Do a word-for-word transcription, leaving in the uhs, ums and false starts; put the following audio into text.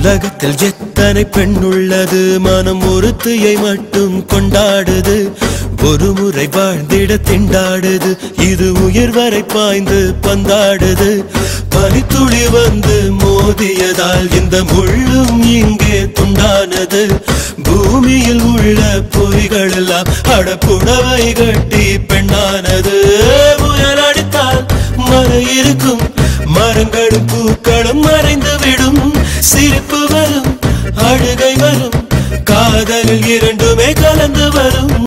உலகத்தில் எத்தனை பெண் உள்ளது, மனம் ஒருத்தியை மட்டும் கொண்டாடுது. ஒரு முறை வாழ்ந்திட திண்டாடுது, இது உயிர் வரை பாய்ந்து பந்தாடுது. பனித்துளி வந்து மோதியதால் இந்த முள்ளும் இங்கே துண்டானது. பூமியில் உள்ள பொய்கள் எல்லாம் அடப்புடவை கட்டி பெண்ணானது. புயல் அடித்தால் மழை இருக்கும், மரங்களும் பூக்களும் மறைந்து விடும். சிரிப்பு வரும், அழுகை வரும், காதலில் இரண்டுமே கலந்து வரும்.